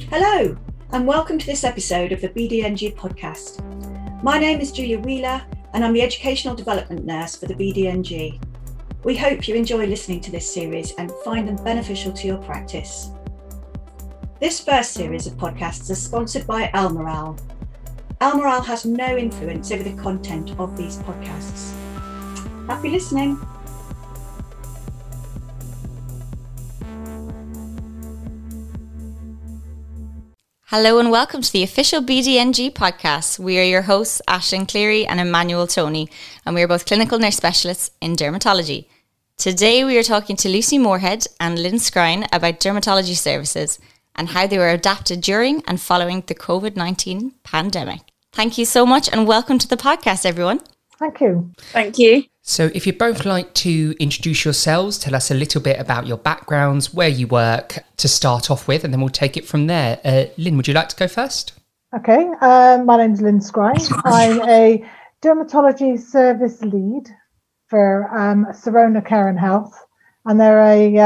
Hello, and welcome to this episode of the BDNG podcast. My name is Julia Wheeler, and I'm the Educational Development Nurse for the BDNG. We hope you enjoy listening to this series and find them beneficial to your practice. This first series of podcasts is sponsored by Almirall. Almirall has no influence over the content of these podcasts. Happy listening. Hello and welcome to the official BDNG podcast. We are your hosts, Aisling Cleary and Emmanuel Tony, and we are both clinical nurse specialists in dermatology. Today we are talking to Lucy Moorhead and Lynn Scrine about dermatology services and how they were adapted during and following the COVID-19 pandemic. Thank you so much and welcome to the podcast, everyone. Thank you. Thank you. So if you'd both like to introduce yourselves, tell us a little bit about your backgrounds, where you work to start off with, and then we'll take it from there. Lynn, would you like to go first? Okay, my name's Lynn Scrine. I'm a dermatology service lead for Sirona Care and Health, and they're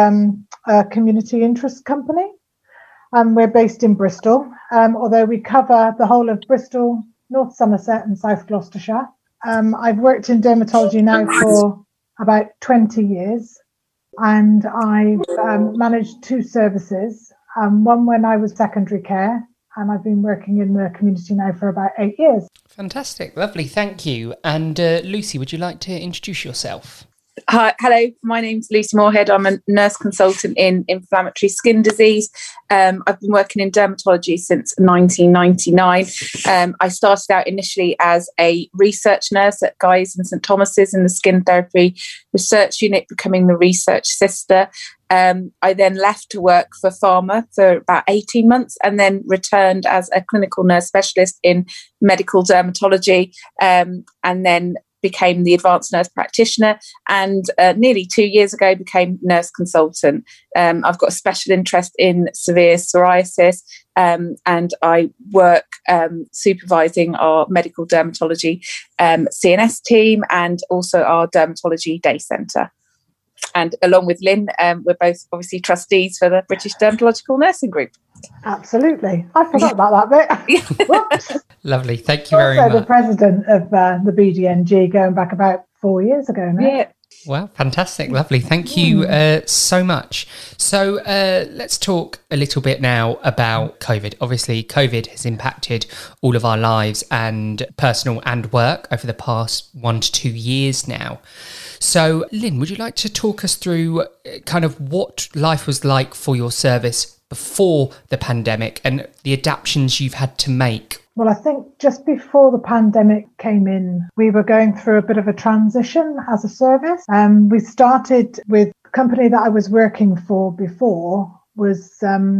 a community interest company. We're based in Bristol, although we cover the whole of Bristol, North Somerset and South Gloucestershire. I've worked in dermatology now for about 20 years, and I've managed two services, one when I was secondary care, and I've been working in the community now for about 8 years. Fantastic, lovely, thank you. And Lucy, would you like to introduce yourself? Hi, hello, my name's Lucy Moorhead. I'm a nurse consultant in inflammatory skin disease. I've been working in dermatology since 1999. I started out initially as a research nurse at Guy's and St Thomas's in the skin therapy research unit, becoming the research sister. I then left to work for pharma for about 18 months and then returned as a clinical nurse specialist in medical dermatology, and then became the advanced nurse practitioner, and nearly 2 years ago became nurse consultant. I've got a special interest in severe psoriasis, and I work supervising our medical dermatology CNS team and also our dermatology day centre. And along with Lynn, we're both obviously trustees for the British Dermatological Nursing Group. Absolutely. I forgot about that bit. Whoops. Lovely, thank you very also much. The president of the BDNG going back about 4 years ago now. Yeah. Well, fantastic, lovely. Thank you so much. So let's talk a little bit now about COVID. Obviously, COVID has impacted all of our lives and personal and work over the past 1 to 2 years now. So, Lynn, would you like to talk us through kind of what life was like for your service before the pandemic and the adaptations you've had to make? Well, I think just before the pandemic came in, we were going through a bit of a transition as a service. We started with the company that I was working for before was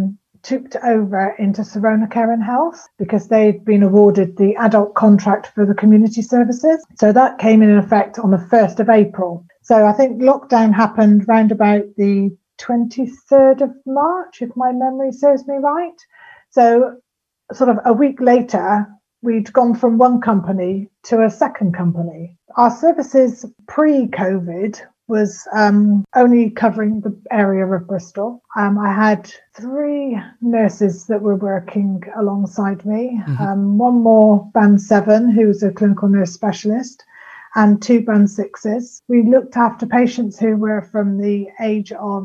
took over into Sirona Care and Health because they'd been awarded the adult contract for the community services. So that came in effect on the 1st of April. So I think lockdown happened round about the 23rd of March, if my memory serves me right. So sort of a week later, we'd gone from one company to a second company. Our services pre-COVID was only covering the area of Bristol. I had 3 nurses that were working alongside me, one more band 7 who was a clinical nurse specialist, and 2 band 6s. We looked after patients who were from the age of,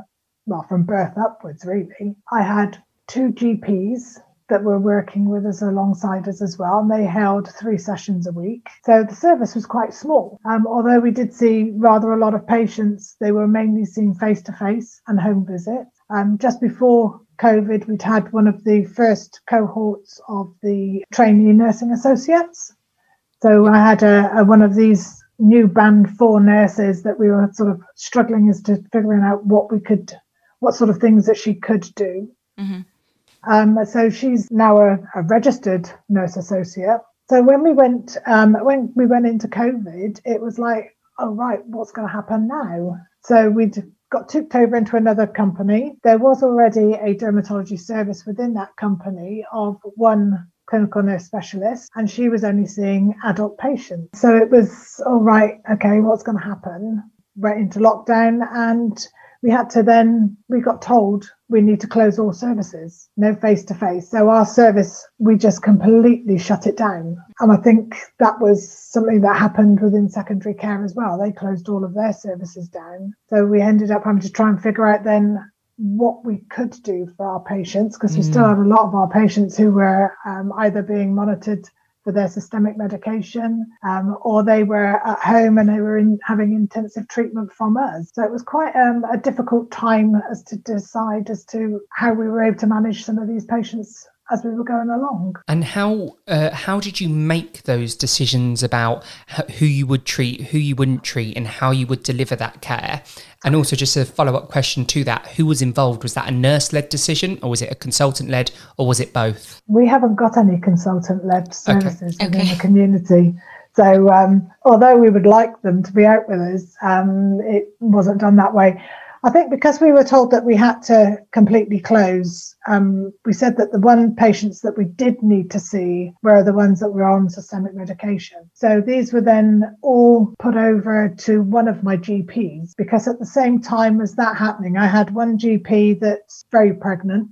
from birth upwards really. I had 2 GPs that were working with us alongside us as well, and they held 3 sessions a week. So the service was quite small. Although we did see rather a lot of patients, they were mainly seen face-to-face and home visits. Just before COVID, we'd had one of the first cohorts of the trainee nursing associates. So I had one of these new band 4 nurses that we were sort of struggling as to figuring out what sort of things that she could do. Mm-hmm. So she's now a registered nurse associate. So when we went into COVID, it was like, oh right, what's going to happen now? So we'd got tipped over into another company. There was already a dermatology service within that company of one clinical nurse specialist, and she was only seeing adult patients. So it was all right. Okay, what's going to happen? Went into lockdown, and we got told we need to close all services, no face-to-face. So our service, we just completely shut it down. And I think that was something that happened within secondary care as well. They closed all of their services down. So we ended up having to try and figure out then what we could do for our patients, because we still had a lot of our patients who were either being monitored for their systemic medication, or they were at home and they were having intensive treatment from us. So it was quite a difficult time as to decide as to how we were able to manage some of these patients as we were going along. And how did you make those decisions about who you would treat, who you wouldn't treat, and how you would deliver that care? And also, just a follow-up question to that, who was involved? Was that a nurse-led decision, or was it a consultant-led, or was it both? We haven't got any consultant-led services within the community. So although we would like them to be out with us, it wasn't done that way. I think because we were told that we had to completely close, we said that the patients that we did need to see were the ones that were on systemic medication. So these were then all put over to one of my GPs, because at the same time as that happening, I had one GP that's very pregnant.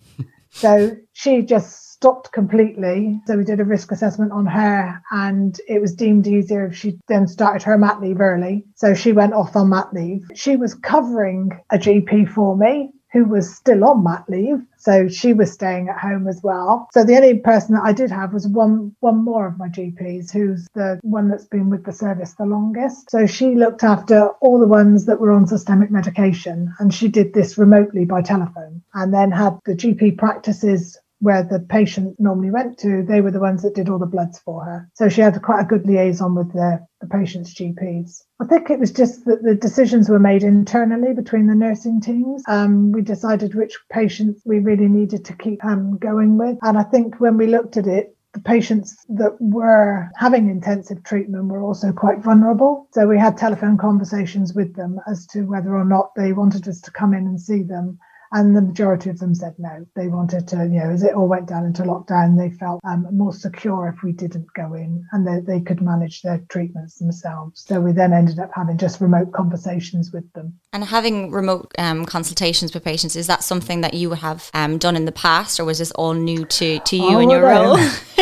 So she just stopped completely. So we did a risk assessment on her, and it was deemed easier if she then started her mat leave early. So she went off on mat leave. She was covering a GP for me who was still on mat leave. So she was staying at home as well. So the only person that I did have was one more of my GPs, who's the one that's been with the service the longest. So she looked after all the ones that were on systemic medication, and she did this remotely by telephone, and then had the GP practices where the patient normally went to. They were the ones that did all the bloods for her. So she had quite a good liaison with the patient's GPs. I think it was just that the decisions were made internally between the nursing teams. We decided which patients we really needed to keep going with. And I think when we looked at it, the patients that were having intensive treatment were also quite vulnerable. So we had telephone conversations with them as to whether or not they wanted us to come in and see them. And the majority of them said no. They wanted to, as it all went down into lockdown, they felt more secure if we didn't go in, and they could manage their treatments themselves. So we then ended up having just remote conversations with them. And having remote consultations with patients, is that something that you have done in the past, or was this all new to you and your role?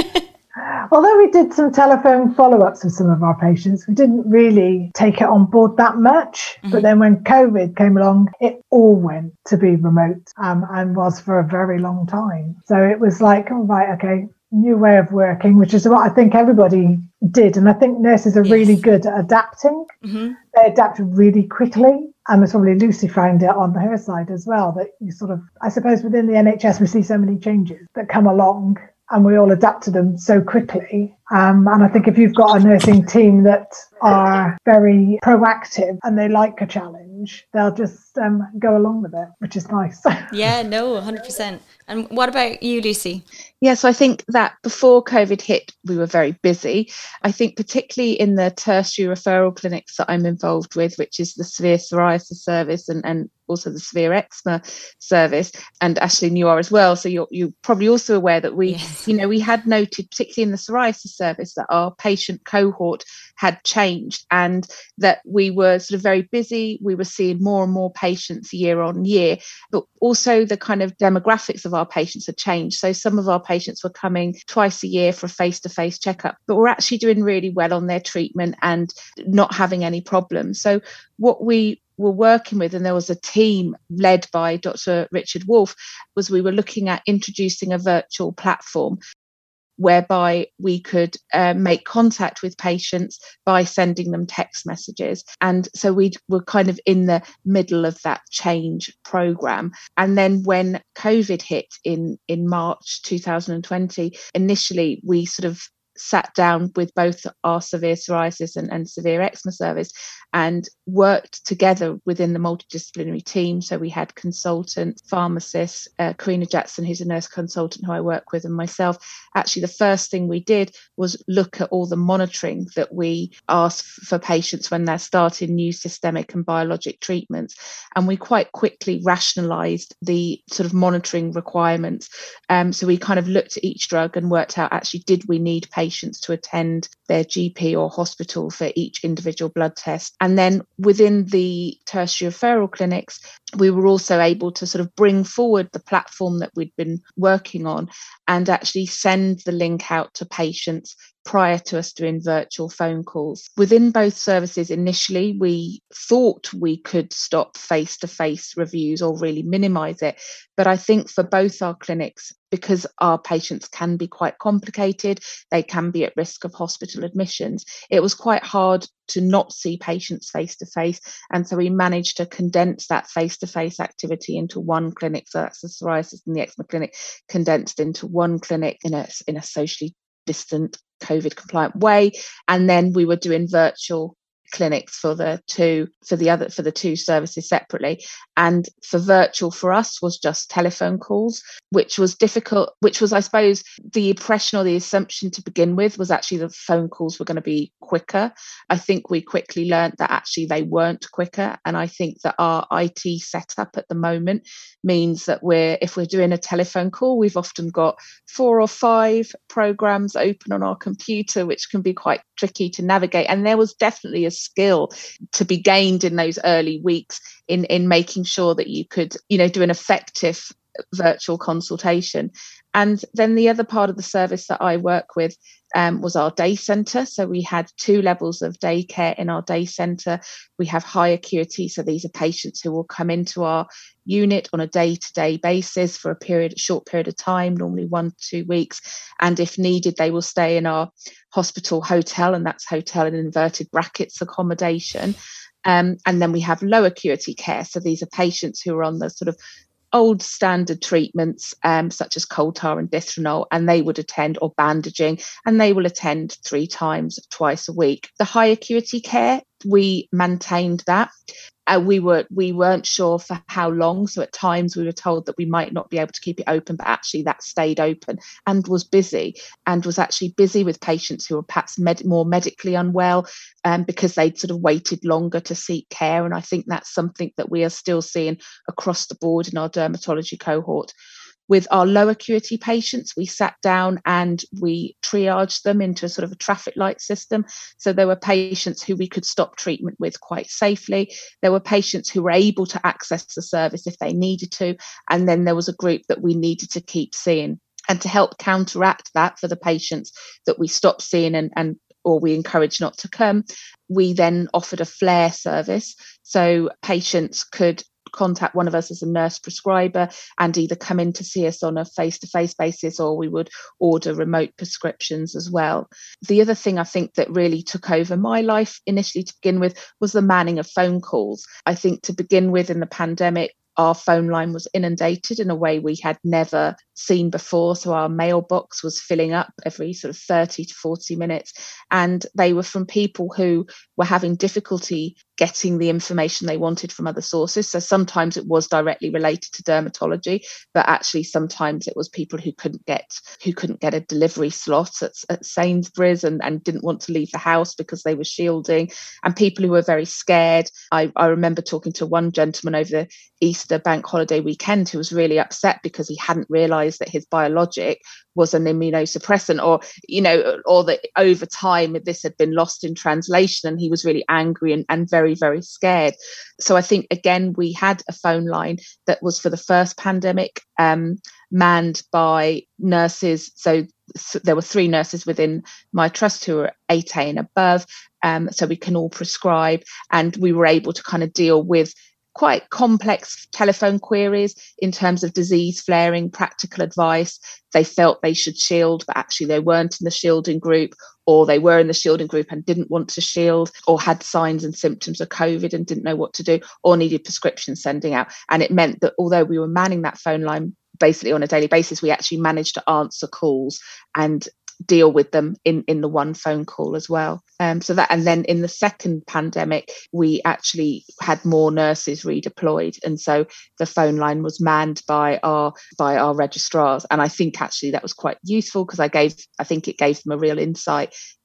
Although we did some telephone follow-ups with some of our patients, we didn't really take it on board that much. Mm-hmm. But then when COVID came along, it all went to be remote and was for a very long time. So it was like, oh, right, okay, new way of working, which is what I think everybody did. And I think nurses are really good at adapting. Mm-hmm. They adapted really quickly. And it's probably Lucy found it on her side as well, that you sort of, I suppose within the NHS, we see so many changes that come along, and we all adapt to them so quickly. And I think if you've got a nursing team that are very proactive and they like a challenge, they'll just go along with it, which is nice. Yeah, no, 100%. And what about you, Lucy? Yeah, so I think that before COVID hit, we were very busy. I think particularly in the tertiary referral clinics that I'm involved with, which is the severe psoriasis service and also the severe eczema service, and Ashley, you are as well. So you're probably also aware that we had noted, particularly in the psoriasis service, that our patient cohort had changed and that we were sort of very busy. We were seeing more and more patients year on year, but also the kind of demographics of our patients had changed. So some of our patients were coming twice a year for a face-to-face checkup, but were actually doing really well on their treatment and not having any problems. So what we were working with, and there was a team led by Dr. Richard Wolf, was we were looking at introducing a virtual platform whereby we could make contact with patients by sending them text messages. And so we were kind of in the middle of that change program. And then when COVID hit in March 2020, initially we sort of sat down with both our severe psoriasis and severe eczema service and worked together within the multidisciplinary team. So we had consultants, pharmacists, Karina Jackson, who's a nurse consultant who I work with, and myself. Actually, the first thing we did was look at all the monitoring that we ask for patients when they're starting new systemic and biologic treatments. And we quite quickly rationalised the sort of monitoring requirements. So we kind of looked at each drug and worked out, actually, did we need patients to attend their GP or hospital for each individual blood test? And then within the tertiary referral clinics, we were also able to sort of bring forward the platform that we'd been working on and actually send the link out to patients prior to us doing virtual phone calls. Within both services, initially, we thought we could stop face-to-face reviews or really minimise it. But I think for both our clinics, because our patients can be quite complicated, they can be at risk of hospital admissions, it was quite hard to not see patients face-to-face. And so we managed to condense that face-to-face activity into one clinic. So that's the psoriasis and the eczema clinic condensed into one clinic in a socially distant, COVID compliant way. And then we were doing virtual clinics for the two services separately. And for virtual for us was just telephone calls, which was difficult, which was, I suppose, the impression or the assumption to begin with was actually the phone calls were going to be quicker. I think we quickly learned that actually they weren't quicker. And I think that our IT setup at the moment means that if we're doing a telephone call, we've often got 4 or 5 programs open on our computer, which can be quite tricky to navigate. And there was definitely a skill to be gained in those early weeks in making sure that you could, do an effective virtual consultation. And then the other part of the service that I work with was our day centre. So we had 2 levels of daycare in our day centre. We have high acuity. So these are patients who will come into our unit on a day-to-day basis for a short period of time, normally 1 to 2 weeks. And if needed, they will stay in our hospital hotel, and that's hotel in inverted brackets accommodation. And then we have low acuity care. So these are patients who are on the sort of old standard treatments, such as coal tar and Dithronol, and they would attend, or bandaging, and they will attend 3 times, twice a week. The high acuity care, we maintained that. We weren't sure for how long, so at times we were told that we might not be able to keep it open, but actually that stayed open and was busy, and was actually busy with patients who were perhaps more medically unwell, because they'd sort of waited longer to seek care. And I think that's something that we are still seeing across the board in our dermatology cohort. With our low acuity patients, we sat down and we triaged them into a sort of a traffic light system. So there were patients who we could stop treatment with quite safely. There were patients who were able to access the service if they needed to. And then there was a group that we needed to keep seeing. And to help counteract that for the patients that we stopped seeing or we encouraged not to come, we then offered a flare service. So patients could contact one of us as a nurse prescriber and either come in to see us on a face-to-face basis, or we would order remote prescriptions as well. The other thing I think that really took over my life initially to begin with was the manning of phone calls. I think to begin with, in the pandemic, our phone line was inundated in a way we had never seen before. So our mailbox was filling up every sort of 30 to 40 minutes. And they were from people who were having difficulty getting the information they wanted from other sources. So sometimes it was directly related to dermatology, but actually sometimes it was people who couldn't get a delivery slot at Sainsbury's and didn't want to leave the house because they were shielding, and people who were very scared. I remember talking to one gentleman over the Easter bank holiday weekend who was really upset because he hadn't realised that his biologic was an immunosuppressant, or that over time this had been lost in translation, and he was really angry and very, very scared. So I think, again, we had a phone line that was, for the first pandemic, manned by nurses. So there were 3 nurses within my trust who were 8A and above, so we can all prescribe, and we were able to kind of deal with quite complex telephone queries in terms of disease flaring, practical advice. They felt they should shield, but actually they weren't in the shielding group, or they were in the shielding group and didn't want to shield, or had signs and symptoms of COVID and didn't know what to do, or needed prescriptions sending out. And it meant that although we were manning that phone line basically on a daily basis, we actually managed to answer calls and deal with them in the one phone call as well. And then in the second pandemic, we actually had more nurses redeployed, and so the phone line was manned by our registrars. And I think actually that was quite useful, because I think it gave them a real insight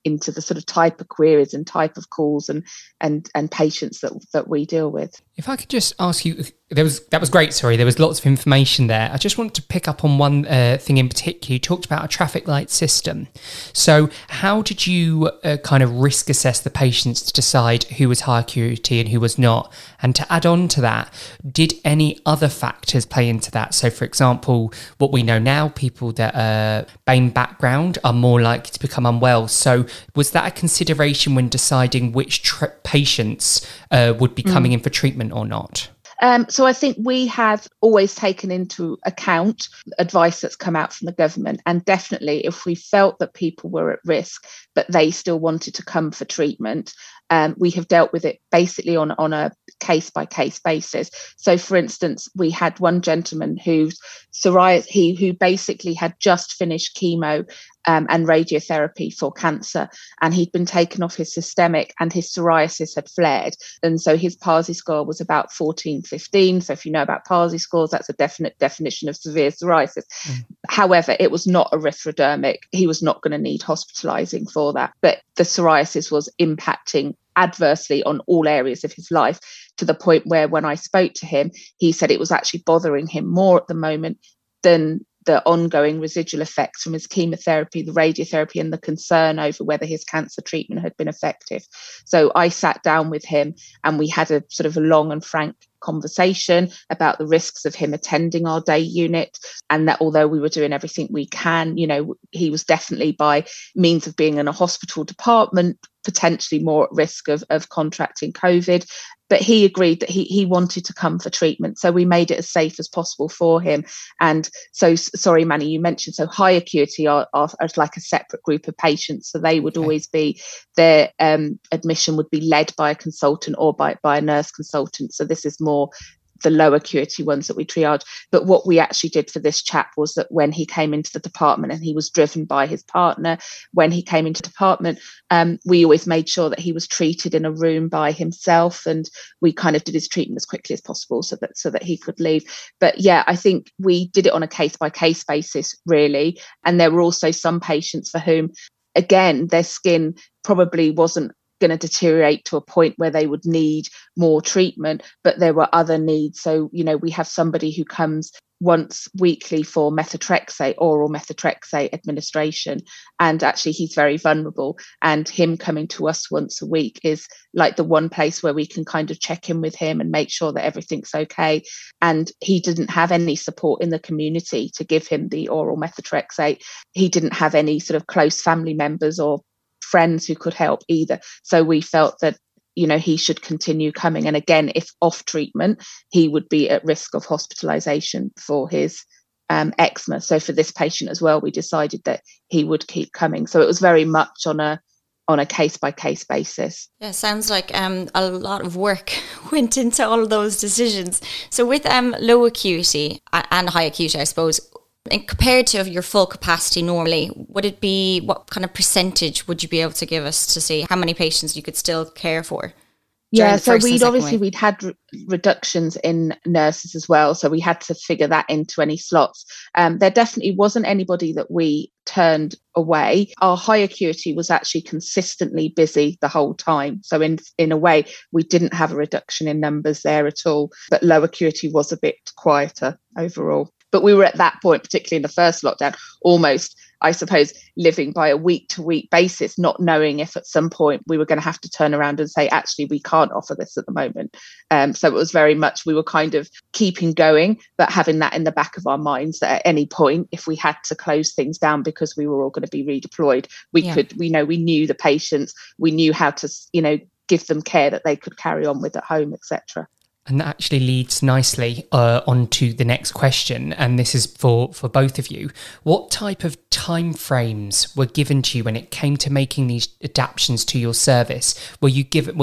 into the sort of type of queries and type of calls and patients that we deal with. If I could just ask you, that was great, sorry, there was lots of information there. I just wanted to pick up on one thing in particular. You talked about a traffic light system. So how did you kind of risk assess the patients to decide who was high acuity and who was not? And to add on to that, did any other factors play into that? So for example, what we know now, people that are BAME background are more likely to become unwell. So was that a consideration when deciding which patients would be coming in for treatment or not? So I think we have always taken into account advice that's come out from the government, and definitely if we felt that people were at risk but they still wanted to come for treatment, we have dealt with it basically on a case-by-case basis. So for instance, we had one gentleman whose psoriasis, who basically had just finished chemo and radiotherapy for cancer, and he'd been taken off his systemic and his psoriasis had flared, and so his PASI score was about 14, 15. So if you know about PASI scores, that's a definite definition of severe psoriasis. However, it was not erythrodermic. He was not going to need hospitalizing for that, but the psoriasis was impacting adversely on all areas of his life, to the point where when I spoke to him, he said it was actually bothering him more at the moment than the ongoing residual effects from his chemotherapy, the radiotherapy, and the concern over whether his cancer treatment had been effective. So I sat down with him and we had a sort of a long and frank conversation about the risks of him attending our day unit, and that although we were doing everything we can, he was definitely, by means of being in a hospital department, potentially more at risk of contracting COVID. But he agreed that he wanted to come for treatment. So we made it as safe as possible for him. And so, sorry, Manny, you mentioned, so high acuity are like a separate group of patients. So they would always be, their admission would be led by a consultant or by a nurse consultant. So this is more the low acuity ones that we triage. But what we actually did for this chap was that when he came into the department, and he was driven by his partner, when he came into the department, we always made sure that he was treated in a room by himself, and we kind of did his treatment as quickly as possible so that he could leave. But yeah, I think we did it on a case by case basis, really. And there were also some patients for whom, again, their skin probably wasn't going to deteriorate to a point where they would need more treatment, but there were other needs. So, we have somebody who comes once weekly for methotrexate, oral methotrexate administration, and actually he's very vulnerable, and him coming to us once a week is like the one place where we can kind of check in with him and make sure that everything's okay. And he didn't have any support in the community to give him the oral methotrexate. He didn't have any sort of close family members or friends who could help either. So we felt that, he should continue coming. And again, if off treatment, he would be at risk of hospitalization for his eczema. So for this patient as well, we decided that he would keep coming. So it was very much on a case by case basis. Yeah, sounds like a lot of work went into all of those decisions. So with low acuity and high acuity, I suppose, and compared to your full capacity normally, would it be, what kind of percentage would you be able to give us to see how many patients you could still care for? Yeah, so we'd had reductions in nurses as well. So we had to figure that into any slots. There definitely wasn't anybody that we turned away. Our high acuity was actually consistently busy the whole time. So in a way, we didn't have a reduction in numbers there at all. But low acuity was a bit quieter overall. But we were at that point, particularly in the first lockdown, almost, I suppose, living by a week-to-week basis, not knowing if at some point we were going to have to turn around and say, actually, we can't offer this at the moment. So it was very much, we were kind of keeping going, but having that in the back of our minds that at any point, if we had to close things down because we were all going to be redeployed, we knew the patients, we knew how to, give them care that they could carry on with at home, etc. And that actually leads nicely on to the next question, and this is for both of you. What type of timeframes were given to you when it came to making these adaptations to your service? Were you given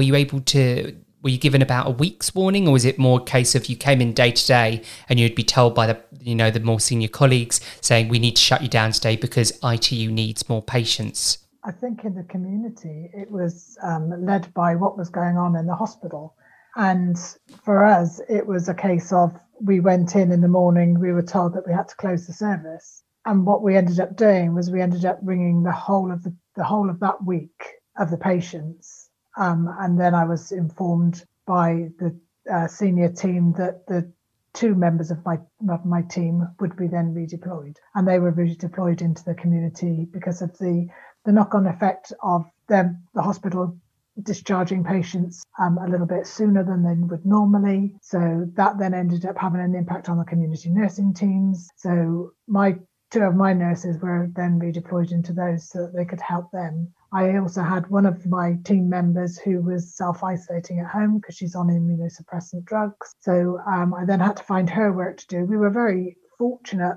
about a week's warning, or was it more a case of you came in day to day and you'd be told by the more senior colleagues saying, we need to shut you down today because ITU needs more patients? I think in the community it was led by what was going on in the hospital. And for us, it was a case of, we went in the morning, we were told that we had to close the service. And what we ended up doing was we ended up ringing the whole of the the whole of that week of the patients. And then I was informed by the senior team that the 2 members of my team would be then redeployed, and they were redeployed into the community because of the knock-on effect of the hospital discharging patients a little bit sooner than they would normally. So that then ended up having an impact on the community nursing teams. So 2 of my nurses were then redeployed into those so that they could help them. I also had one of my team members who was self-isolating at home because she's on immunosuppressant drugs. So I then had to find her work to do. We were very fortunate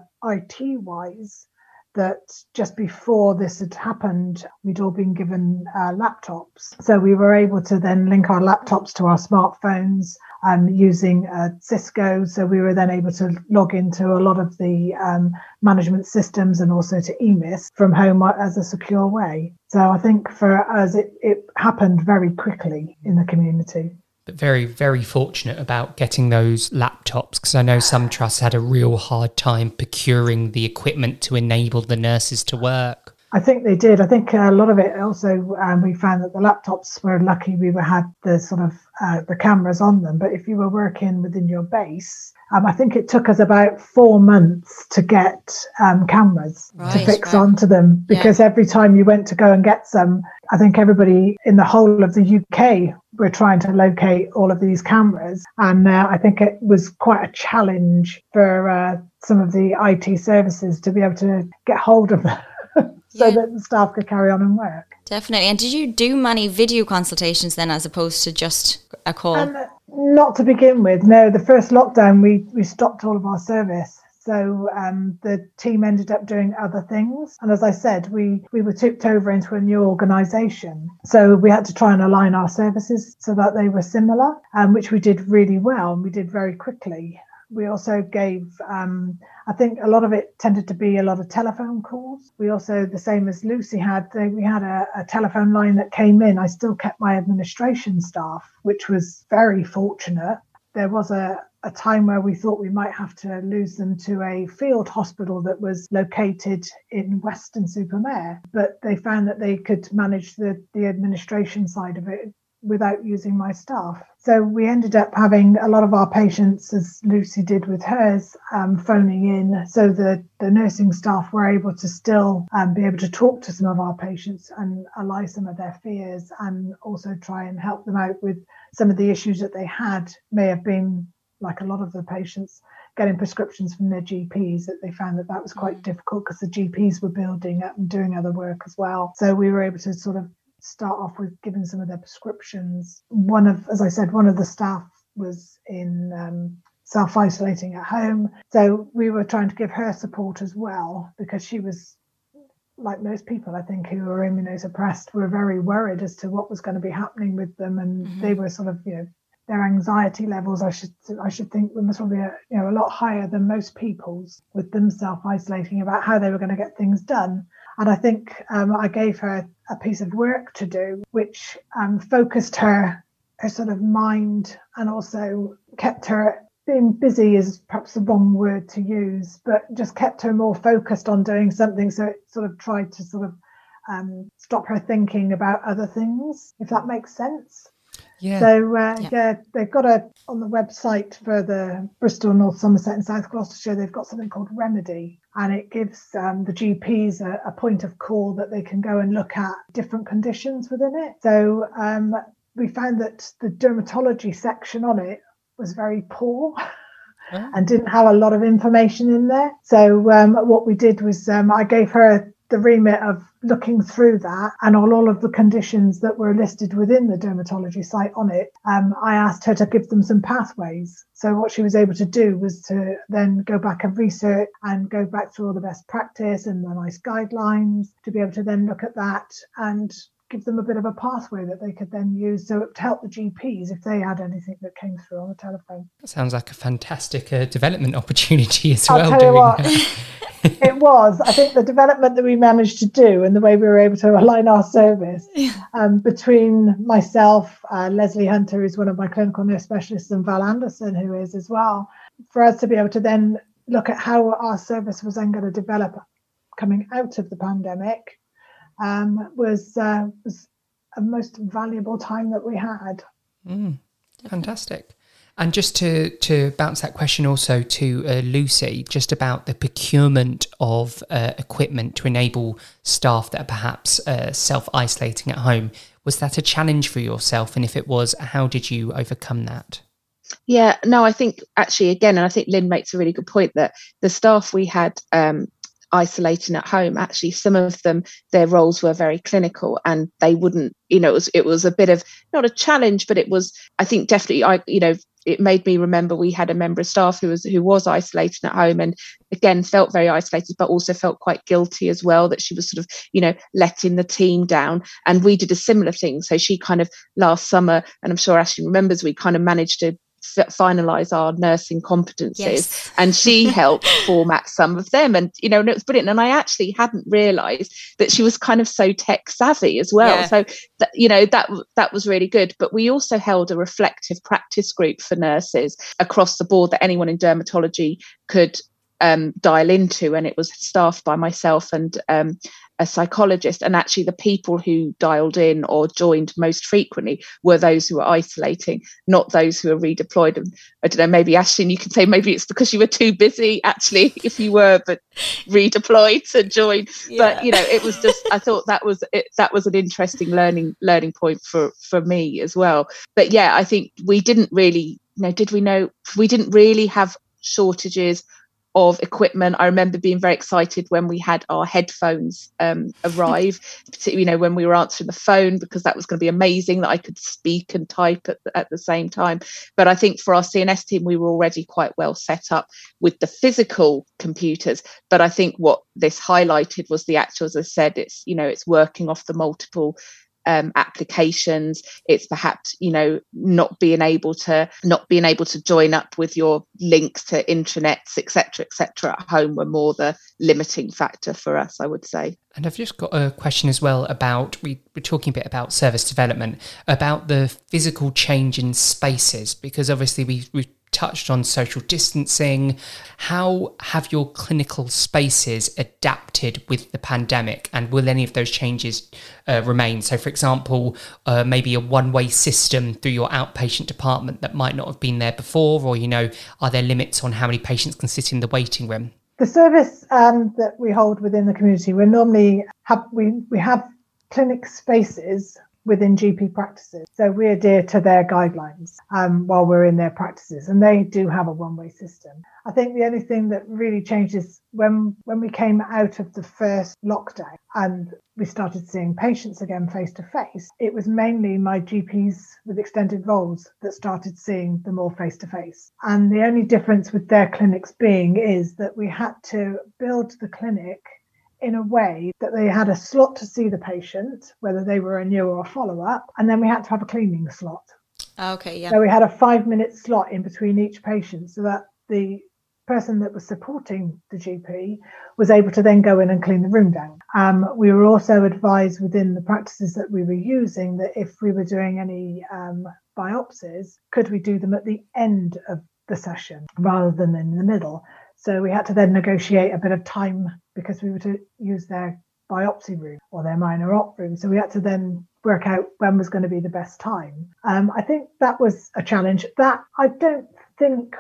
IT-wise that just before this had happened, we'd all been given laptops. So we were able to then link our laptops to our smartphones using Cisco. So we were then able to log into a lot of the management systems and also to EMIS from home as a secure way. So I think for us, it happened very quickly in the community. But very, very fortunate about getting those laptops, because I know some trusts had a real hard time procuring the equipment to enable the nurses to work. I think they did. I think a lot of it also, we found that the laptops were lucky we had the sort of the cameras on them. But if you were working within your base, I think it took us about 4 months to get cameras to fix onto them, because every time you went to go and get some, I think everybody in the whole of the UK were trying to locate all of these cameras. And I think it was quite a challenge for some of the IT services to be able to get hold of them so that the staff could carry on and work. Definitely. And did you do many video consultations then as opposed to just a call? Not to begin with. No, the first lockdown, we stopped all of our service. So the team ended up doing other things. And as I said, we were tipped over into a new organisation. So we had to try and align our services so that they were similar, which we did really well and we did very quickly. We also gave, I think a lot of it tended to be a lot of telephone calls. We also, the same as Lucy had, we had a telephone line that came in. I still kept my administration staff, which was very fortunate. There was a time where we thought we might have to lose them to a field hospital that was located in Weston-super-Mare, but they found that they could manage the administration side of it without using my staff. So we ended up having a lot of our patients, as Lucy did with hers, phoning in. So the nursing staff were able to still be able to talk to some of our patients and allay some of their fears, and also try and help them out with some of the issues that they had. May have been, like a lot of the patients, getting prescriptions from their GPs, that they found that was quite difficult because the GPs were building up and doing other work as well. So we were able to sort of start off with giving some of their prescriptions. As I said, one of the staff was in self-isolating at home. So we were trying to give her support as well, because she was, like most people, I think, who were immunosuppressed, were very worried as to what was going to be happening with them. And they were sort of, their anxiety levels, I should think, were probably a lot higher than most people's, with them self-isolating about how they were going to get things done. And I think I gave her a piece of work to do, which focused her sort of mind, and also kept her, being busy is perhaps the wrong word to use, but just kept her more focused on doing something. So it sort of tried to sort of stop her thinking about other things, if that makes sense. Yeah. So they've got on the website for the Bristol, North Somerset and South Gloucestershire, they've got something called Remedy, and it gives the GPs a point of call that they can go and look at different conditions within it. So we found that the dermatology section on it was very poor and didn't have a lot of information in there. So what we did was I gave her the remit of looking through that and all of the conditions that were listed within the dermatology site on it. I asked her to give them some pathways. So what she was able to do was to then go back and research and go back through all the best practice and the nice guidelines to be able to then look at that and give them a bit of a pathway that they could then use, so to help the GPs if they had anything that came through on the telephone. That sounds like a fantastic development opportunity as I'll well. tell you what, it was. I think the development that we managed to do and the way we were able to align our service between myself, Leslie Hunter, who's one of my clinical nurse specialists, and Val Anderson, who is as well, for us to be able to then look at how our service was then going to develop coming out of the pandemic. was a most valuable time that we had. Fantastic. And just to bounce that question also to Lucy, just about the procurement of equipment to enable staff that are perhaps self-isolating at home. Was that a challenge for yourself? And if it was, how did you overcome that? Yeah, no, I think actually, again, and I think Lynn makes a really good point that the staff we had isolating at home, actually some of them, their roles were very clinical and they wouldn't, it was a bit of not a challenge, but it was, I think definitely, it made me remember we had a member of staff who was isolating at home and again felt very isolated, but also felt quite guilty as well that she was sort of, letting the team down. And we did a similar thing. So she kind of last summer, and I'm sure Ashley remembers, we kind of managed to finalize our nursing competencies. Yes. And she helped format some of them, and and it was brilliant. And I actually hadn't realized that she was kind of so tech savvy as well. Yeah. So that was really good. But we also held a reflective practice group for nurses across the board that anyone in dermatology could dial into, and it was staffed by myself and a psychologist. And actually the people who dialed in or joined most frequently were those who were isolating, not those who were redeployed. And I don't know, maybe Ashley, you can say maybe it's because you were too busy actually, if you were but redeployed to join. Yeah. But it was just, I thought that was an interesting learning point for me as well. But yeah, I think we didn't really we didn't really have shortages of equipment. I remember being very excited when we had our headphones arrive, particularly, when we were answering the phone, because that was going to be amazing that I could speak and type at the same time. But I think for our CNS team, we were already quite well set up with the physical computers. But I think what this highlighted was the actual, as I said, it's working off the multiple applications. It's perhaps not being able to join up with your links to intranets, etc., at home were more the limiting factor for us, I would say. And I've just got a question as well about, we're talking a bit about service development, about the physical change in spaces, because obviously we've touched on social distancing. How have your clinical spaces adapted with the pandemic, and will any of those changes remain? So for example, maybe a one-way system through your outpatient department that might not have been there before, or are there limits on how many patients can sit in the waiting room? The service that we hold within the community, we normally have clinic spaces within GP practices. So we adhere to their guidelines while we're in their practices, and they do have a one-way system. I think the only thing that really changed is when we came out of the first lockdown and we started seeing patients again face-to-face, it was mainly my GPs with extended roles that started seeing them all face-to-face. And the only difference with their clinics is that we had to build the clinic in a way that they had a slot to see the patient, whether they were a new or a follow-up, and then we had to have a cleaning slot. Okay, yeah. So we had a 5-minute slot in between each patient so that the person that was supporting the GP was able to then go in and clean the room down. We were also advised within the practices that we were using that if we were doing any biopsies, could we do them at the end of the session rather than in the middle? So we had to then negotiate a bit of time because we were to use their biopsy room or their minor op room. So we had to then work out when was going to be the best time. I think that was a challenge that I don't think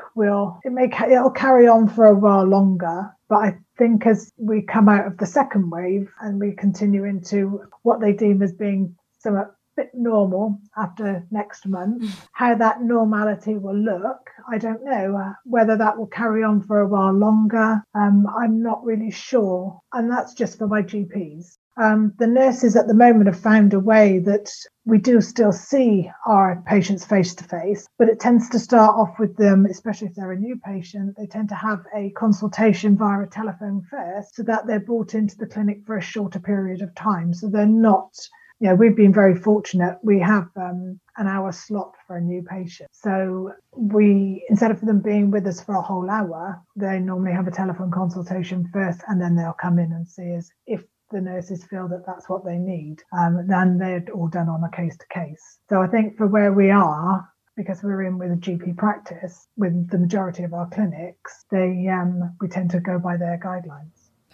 it'll carry on for a while longer. But I think as we come out of the second wave and we continue into what they deem as being somewhat bit normal after next month, how that normality will look, I don't know. Whether that will carry on for a while longer, I'm not really sure. And that's just for my GPs. The nurses at the moment have found a way that we do still see our patients face to face, but it tends to start off with them, especially if they're a new patient, they tend to have a consultation via a telephone first so that they're brought into the clinic for a shorter period of time. So they're not, we've been very fortunate. We have an hour slot for a new patient. So instead of them being with us for a whole hour, they normally have a telephone consultation first, and then they'll come in and see us. If the nurses feel that that's what they need, then they're all done on a case to case. So I think for where we are, because we're in with a GP practice with the majority of our clinics, we tend to go by their guidelines.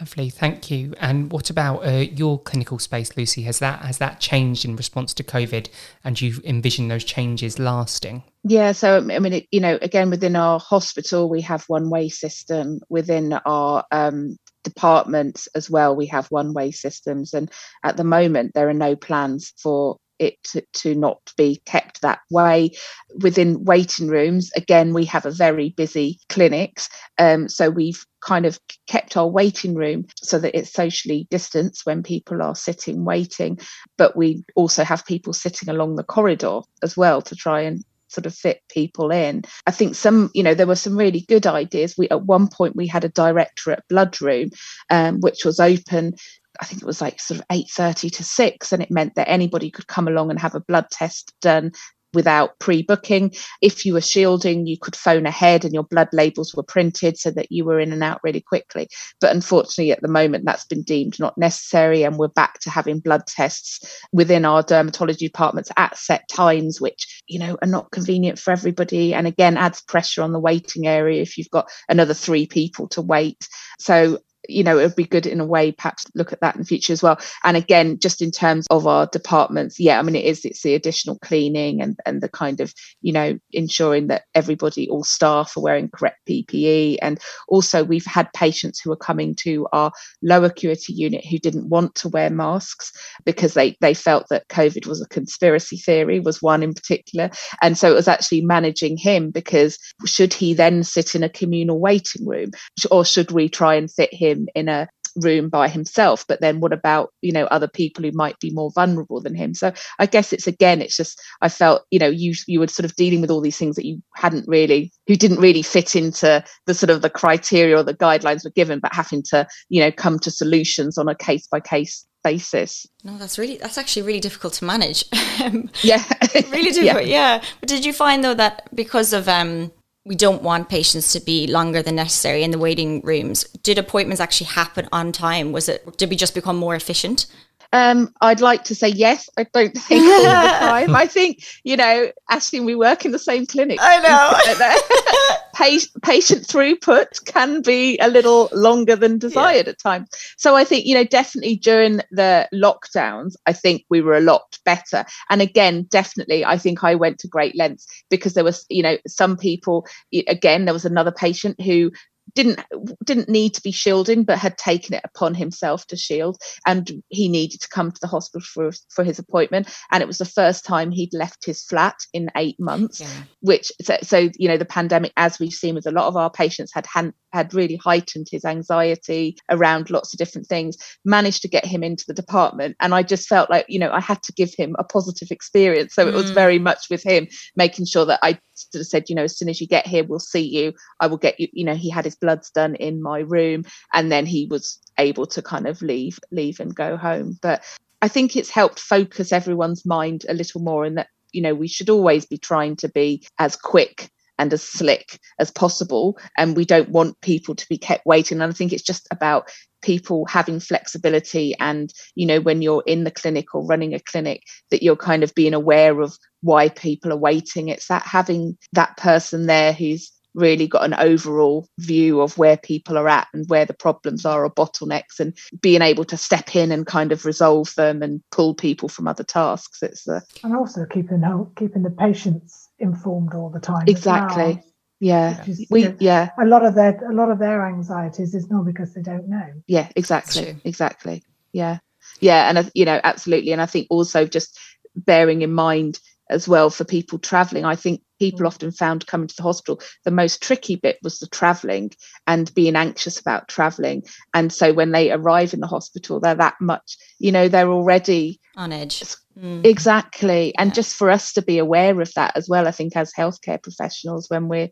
Lovely, thank you. And what about your clinical space, Lucy? Has that changed in response to COVID, and you envision those changes lasting? Yeah, so I mean, again, within our hospital, we have one-way system. Within our departments as well, we have one-way systems, and at the moment, there are no plans for it to not be kept that way. Within waiting rooms, again, we have a very busy clinics, so we've kind of kept our waiting room so that it's socially distanced when people are sitting waiting, but we also have people sitting along the corridor as well to try and sort of fit people in. I think there were some really good ideas. At one point we had a directorate blood room, which was open. I think it was like sort of 8:30 to 6, and it meant that anybody could come along and have a blood test done without pre-booking. If you were shielding, you could phone ahead and your blood labels were printed so that you were in and out really quickly. But unfortunately, at the moment, that's been deemed not necessary, and we're back to having blood tests within our dermatology departments at set times, which, are not convenient for everybody, and again adds pressure on the waiting area if you've got another 3 people to wait. So it would be good in a way, perhaps look at that in the future as well. And again, just in terms of our departments, it's the additional cleaning and the kind of, ensuring that all staff are wearing correct PPE. And also we've had patients who are coming to our low acuity unit who didn't want to wear masks because they felt that COVID was a conspiracy theory, was one in particular. And so it was actually managing him, because should he then sit in a communal waiting room, or should we try and fit him in a room by himself? But then what about other people who might be more vulnerable than him? So I guess it's just I felt you were sort of dealing with all these things that you didn't really fit into the sort of the criteria or the guidelines were given, but having to come to solutions on a case by case basis. No, that's actually really difficult to manage. Yeah. Really difficult. Yeah. But did you find though that because of we don't want patients to be longer than necessary in the waiting rooms, did appointments actually happen on time? Did we just become more efficient? I'd like to say yes. I don't think all the time. I think, Ashley, we work in the same clinic. I know. Patient throughput can be a little longer than desired at times. So I think, definitely during the lockdowns, I think we were a lot better. And again, definitely, I think I went to great lengths because there was, some people, again, there was another patient who didn't need to be shielding, but had taken it upon himself to shield, and he needed to come to the hospital for his appointment, and it was the first time he'd left his flat in 8 months. Which so the pandemic, as we've seen with a lot of our patients, had really heightened his anxiety around lots of different things. Managed to get him into the department, and I just felt like I had to give him a positive experience. So it was very much with him making sure that I sort of said, as soon as you get here, we'll see you. I will get you. He had his bloods done in my room, and then he was able to kind of leave and go home. But I think it's helped focus everyone's mind a little more, in that we should always be trying to be as quick and as slick as possible, and we don't want people to be kept waiting. And I think it's just about people having flexibility, and when you're in the clinic or running a clinic, that you're kind of being aware of why people are waiting. It's that having that person there who's really got an overall view of where people are at and where the problems are or bottlenecks, and being able to step in and kind of resolve them and pull people from other tasks. And also keeping the patients informed all the time. Exactly. Well, yeah. A lot of their anxieties is not because they don't know. Yeah, exactly. Yeah. And absolutely. And I think also just bearing in mind as well for people traveling, I think people often found coming to the hospital, the most tricky bit was the traveling and being anxious about traveling. And so when they arrive in the hospital, they're that much, they're already on edge. Exactly. And just for us to be aware of that as well, I think, as healthcare professionals, when we're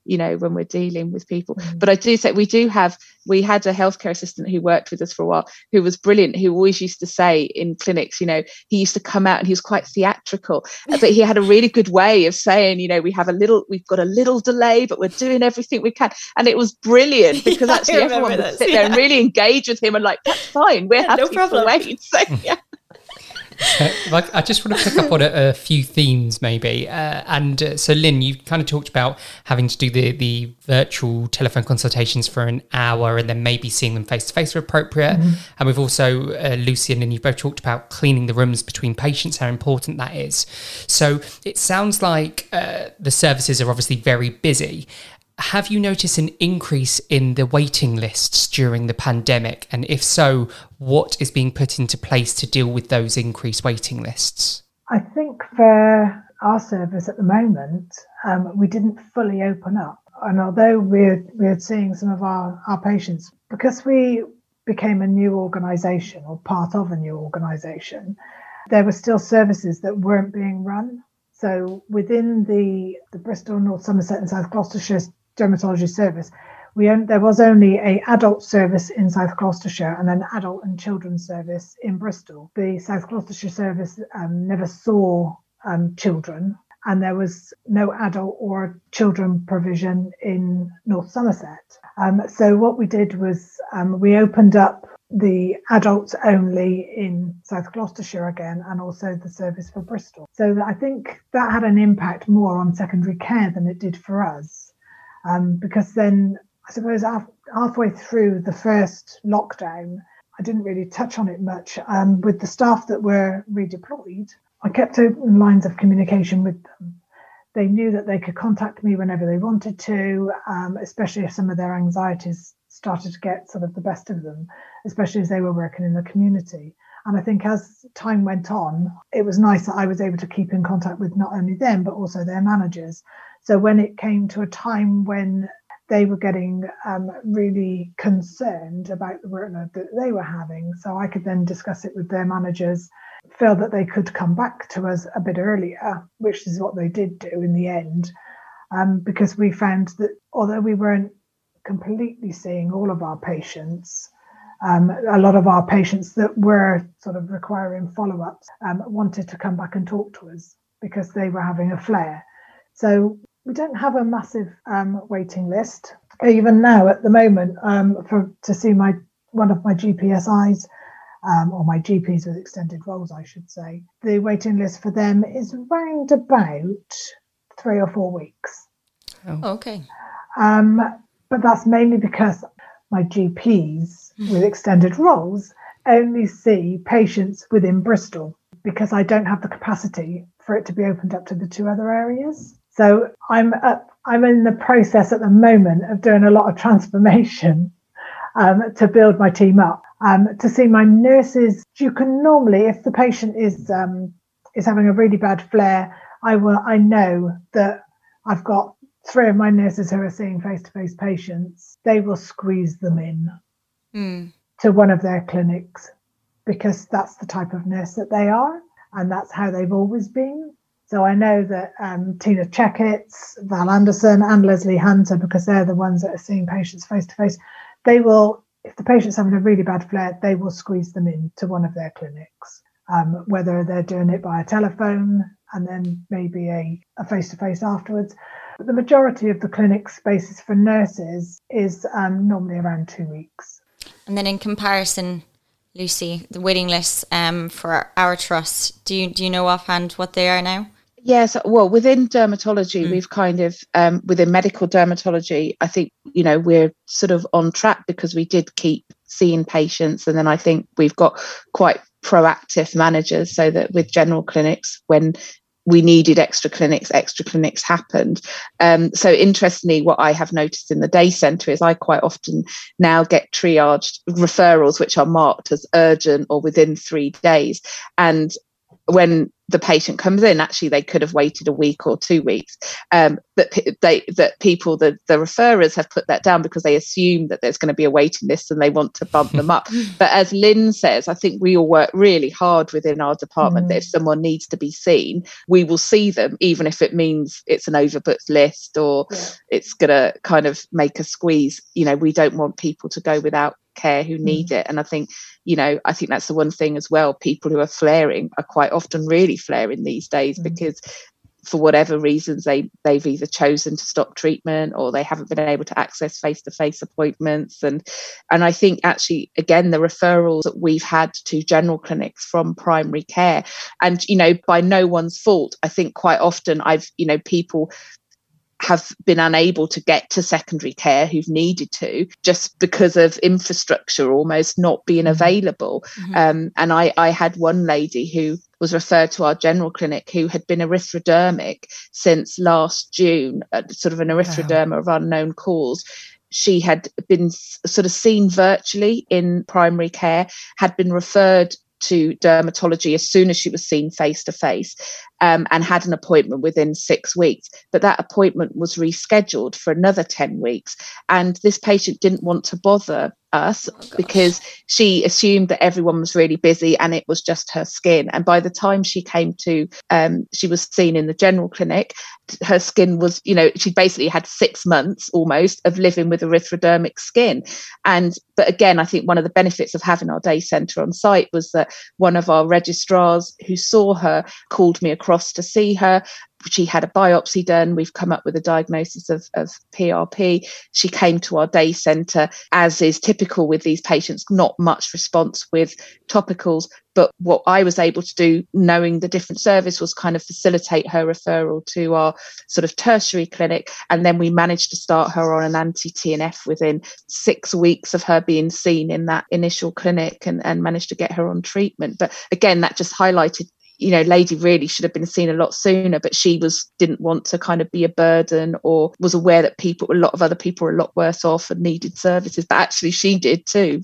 dealing with people. But I do say we had a healthcare assistant who worked with us for a while, who was brilliant, who always used to say in clinics, he used to come out and he was quite theatrical, but he had a really good way of saying, we've got a little delay, but we're doing everything we can. And it was brilliant, because actually everyone would sit there and really engage with him and like, that's fine, we're happy to wait. So, I just want to pick up on a few themes maybe. So Lynn, you kind of talked about having to do the virtual telephone consultations for an hour and then maybe seeing them face-to-face were appropriate. Mm-hmm. And we've also, Lucy and Lynn, you've both talked about cleaning the rooms between patients, how important that is. So it sounds like the services are obviously very busy. Have you noticed an increase in the waiting lists during the pandemic? And if so, what is being put into place to deal with those increased waiting lists? I think for our service at the moment, we didn't fully open up. And although we're seeing some of our patients, because we became a new organisation or part of a new organisation, there were still services that weren't being run. So within the Bristol, North Somerset and South Gloucestershire dermatology service, there was only an adult service in South Gloucestershire and an adult and children's service in Bristol. The South Gloucestershire service never saw children, and there was no adult or children provision in North Somerset. So what we did was we opened up the adults only in South Gloucestershire again, and also the service for Bristol. So I think that had an impact more on secondary care than it did for us, because then I suppose halfway through the first lockdown, I didn't really touch on it much. With the staff that were redeployed, I kept open lines of communication with them. They knew that they could contact me whenever they wanted to, especially if some of their anxieties started to get sort of the best of them, especially as they were working in the community. And I think as time went on, it was nice that I was able to keep in contact with not only them, but also their managers. So when it came to a time when they were getting really concerned about the workload that they were having, so I could then discuss it with their managers, feel that they could come back to us a bit earlier, which is what they did do in the end, because we found that although we weren't completely seeing all of our patients, a lot of our patients that were sort of requiring follow-ups wanted to come back and talk to us because they were having a flare. So we don't have a massive waiting list. Even now at the moment, to see one of my GPSIs, or my GPs with extended roles, I should say, the waiting list for them is around about 3 or 4 weeks. Oh, okay. But that's mainly because my GPs with extended roles only see patients within Bristol, because I don't have the capacity for it to be opened up to the 2 other areas. So I'm in the process at the moment of doing a lot of transformation to build my team up. To see my nurses, you can normally, if the patient is having a really bad flare, I know that I've got 3 of my nurses who are seeing face-to-face patients. They will squeeze them in to one of their clinics, because that's the type of nurse that they are, and that's how they've always been. So I know that Tina Checketts, Val Anderson and Leslie Hunter, because they're the ones that are seeing patients face-to-face, they will, if the patient's having a really bad flare, they will squeeze them in to one of their clinics, whether they're doing it by a telephone and then maybe a face-to-face afterwards. But the majority of the clinic spaces for nurses is normally around 2 weeks. And then in comparison, Lucy, the waiting lists for our trust, do you know offhand what they are now? Yes, well, within dermatology, we've kind of, within medical dermatology, I think, we're sort of on track because we did keep seeing patients. And then I think we've got quite proactive managers, so that with general clinics, when we needed extra clinics happened. So interestingly, what I have noticed in the day centre is I quite often now get triaged referrals which are marked as urgent or within 3 days. And when the patient comes in, actually they could have waited a week or 2 weeks. The referrers have put that down because they assume that there's going to be a waiting list and they want to bump them up. But as Lynn says, I think we all work really hard within our department that if someone needs to be seen, we will see them, even if it means it's an overbooked list or it's going to kind of make a squeeze. We don't want people to go without care who need it. And I think that's the one thing as well. People who are flaring are quite often really flaring these days because for whatever reasons they've either chosen to stop treatment or they haven't been able to access face-to-face appointments. And I think actually, again, the referrals that we've had to general clinics from primary care, and, you know, by no one's fault, I think quite often people have been unable to get to secondary care who've needed to, just because of infrastructure almost not being available. And I had one lady who was referred to our general clinic who had been erythrodermic since last June, sort of an erythroderma of unknown cause. She had been sort of seen virtually in primary care, had been referred to dermatology as soon as she was seen face to face, and had an appointment within 6 weeks. But that appointment was rescheduled for another 10 weeks. And this patient didn't want to bother us because she assumed that everyone was really busy and it was just her skin. And by the time she came to, she was seen in the general clinic, her skin was, you know, she basically had 6 months almost of living with erythrodermic skin. But again, I think one of the benefits of having our day centre on site was that one of our registrars who saw her called me across to see her. She had a biopsy done. We've come up with a diagnosis of PRP. She came to our day centre, as is typical with these patients, not much response with topicals. But what I was able to do, knowing the different service, was kind of facilitate her referral to our sort of tertiary clinic. And then we managed to start her on an anti-TNF within 6 weeks of her being seen in that initial clinic, and managed to get her on treatment. But again, that just highlighted, you know, lady really should have been seen a lot sooner, but she didn't want to kind of be a burden, or was aware that a lot of other people were a lot worse off and needed services, but actually she did too.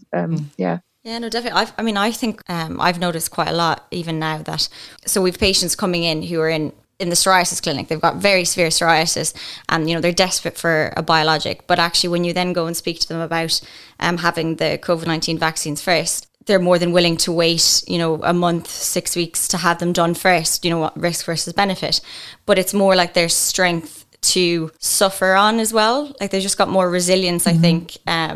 Yeah, no, definitely. I think I've noticed quite a lot even now that, so we've patients coming in who are in the psoriasis clinic. They've got very severe psoriasis and, you know, they're desperate for a biologic. But actually, when you then go and speak to them about having the COVID-19 vaccines first, they're more than willing to wait, you know, a month, 6 weeks to have them done first, you know, what risk versus benefit. But it's more like their strength to suffer on as well. Like they've just got more resilience, I think.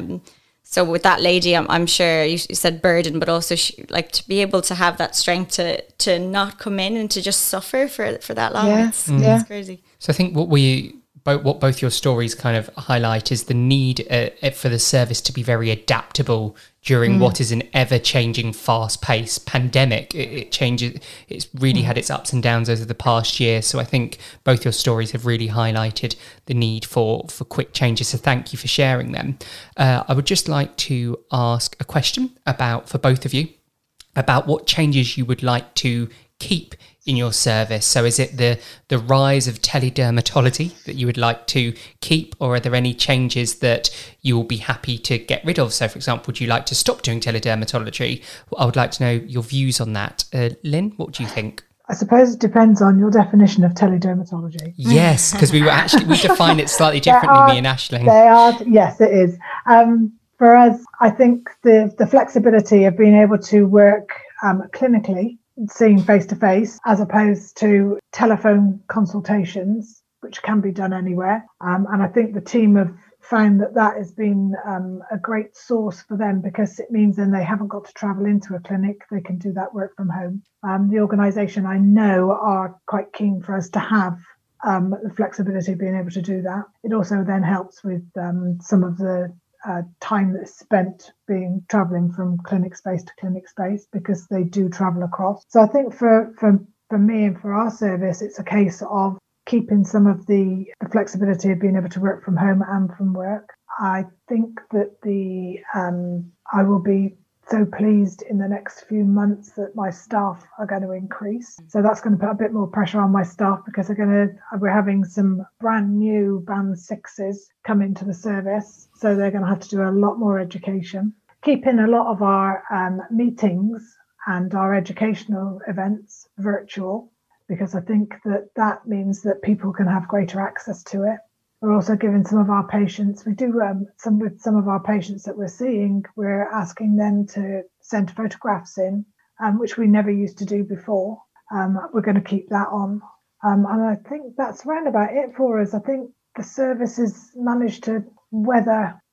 So with that lady, I'm sure you said burden, but also like to be able to have that strength to not come in and to just suffer for that long. It's crazy. So I think what both your stories kind of highlight is the need for the service to be very adaptable during what is an ever-changing, fast-paced pandemic. It changes. It's really had its ups and downs over the past year. So I think both your stories have really highlighted the need for quick changes. So thank you for sharing them. I would just like to ask a question for both of you about what changes you would like to keep in your service. So is it the rise of teledermatology that you would like to keep, or are there any changes that you will be happy to get rid of? So for example, would you like to stop doing teledermatology? I would like to know your views on that. Lynn, what do you think? I suppose it depends on your definition of teledermatology. Yes, because we define it slightly differently, me and Aisling. They are, yes, it is. For us, I think the flexibility of being able to work clinically, seeing face to face, as opposed to telephone consultations, which can be done anywhere. And I think the team have found that has been a great source for them, because it means then they haven't got to travel into a clinic. They can do that work from home. The organisation, I know, are quite keen for us to have the flexibility of being able to do that. It also then helps with some of the time that's spent traveling from clinic space to clinic space, because they do travel across. So I think for me and for our service, it's a case of keeping some of the flexibility of being able to work from home and from work. I think that I will be so pleased in the next few months that my staff are going to increase. So that's going to put a bit more pressure on my staff, because we're having some brand new band 6s come into the service. So they're going to have to do a lot more education. Keeping a lot of our meetings and our educational events virtual, because I think that means that people can have greater access to it. We're also giving some of our patients, with some of our patients that we're seeing, we're asking them to send photographs in, which we never used to do before. We're going to keep that on. And I think that's around about it for us. I think the service has managed to weather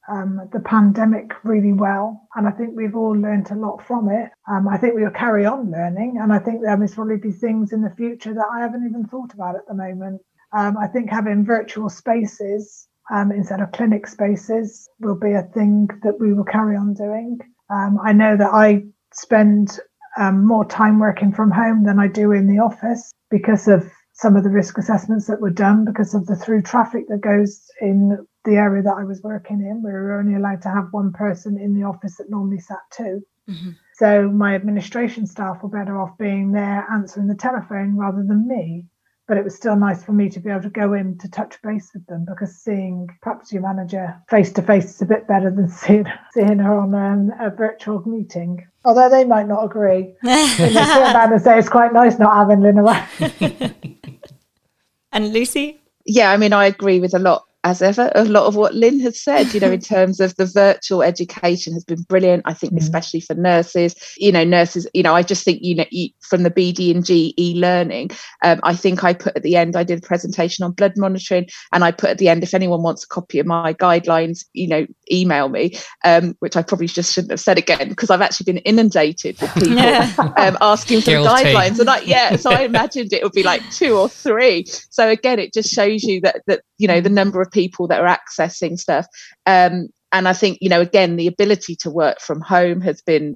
the pandemic really well, and I think we've all learned a lot from it. I think we will carry on learning, and I think there must probably be things in the future that I haven't even thought about at the moment. I think having virtual spaces instead of clinic spaces will be a thing that we will carry on doing. I know that I spend more time working from home than I do in the office because of some of the risk assessments that were done, because of the through traffic that goes in the area that I was working in. We were only allowed to have one person in the office that normally sat two. Mm-hmm. So my administration staff were better off being there answering the telephone rather than me. But it was still nice for me to be able to go in to touch base with them, because seeing perhaps your manager face to face is a bit better than seeing her on a virtual meeting. Although they might not agree. They sit down and say it's quite nice not having Lynn around. And Lucy? Yeah, I mean, I agree with a lot of what Lynn has said, in terms of the virtual education has been brilliant. I think especially for nurses, I just think, from the BD&G e-learning, I think I put at the end, I did a presentation on blood monitoring, and I put at the end, if anyone wants a copy of my guidelines, email me, which I probably just shouldn't have said again, because I've actually been inundated with people asking for the guidelines. And so I imagined it would be like 2 or 3. So again, it just shows you that the number of people that are accessing stuff. And I think, again, the ability to work from home has been